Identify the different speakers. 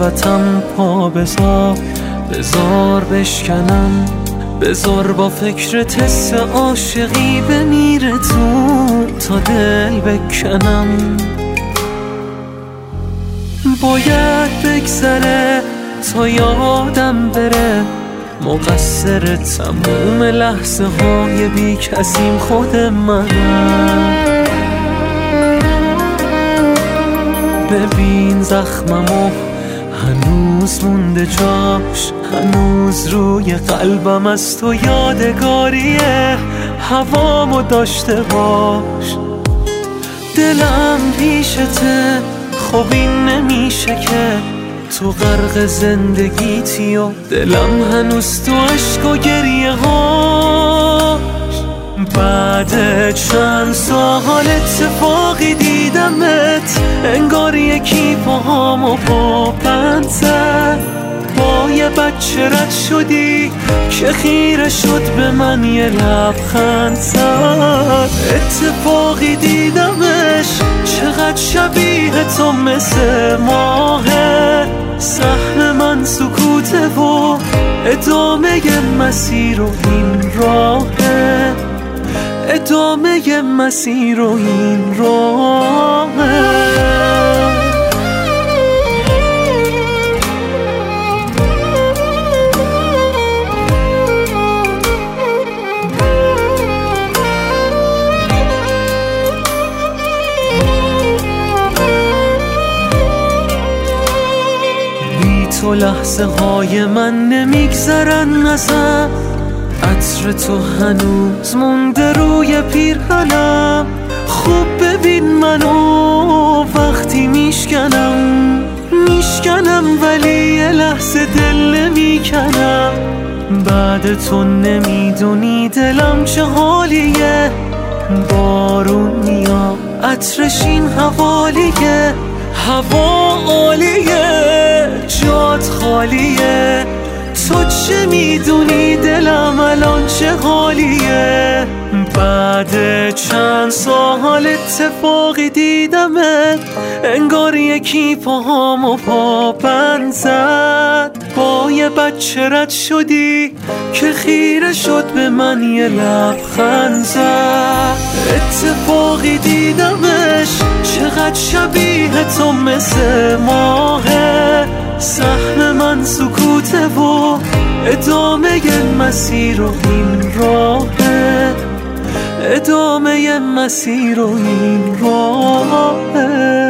Speaker 1: خلوتم پا بذار بشکنم، بذار با فکر تست عاشقی بمیره تو تا دل بکنم. باید بگذره تا یادم بره، مقصر تموم لحظه های بی کسیم خود منم. ببین زخممو هنوز مونده جاش، هنوز روی قلبم از تو یادگاریه، هوامو داشته باش. دلم پیشته، خب این نمیشه که تو غرق زندگیتی و دلم هنوز تو عشق و گریه هاش. بعد چند سال اتفاقی دیدمت، انگار یکی پاهامو با بند زد. با یه بچه رد شدی که خیره شد به من یه لبخند زد. اتفاقی دیدمش چقدر شبیه تو مثل ماهه، سهم من سکوته و ادامه مسیر و این راهه، ادامه مسیر و این راهه. تو لحظه های من نمیگذرن ازم، عطر تو هنوز مونده روی پیرهنم. خوب ببین منو وقتی میشکنم ولی یه لحظه دل نمیکنم. بعد تو نمیدونی دلم چه حالیه، بارون میاد عطرش این حوالیه، هوا عالیه جات خالیه. تو چه میدونی دلم الان چه حالیه؟ بعد چند سال اتفاقی دیدمت، انگار یکی پاهامو پا بند زد. با یه بچه رد شدی که خیره شد به من یه لبخند زد. اتفاقی دیدمش چقدر شبیه تو مثل ماهه، سهم من سکوته و ادامه مسیر و این راهه، ادامه مسیر و این راهه.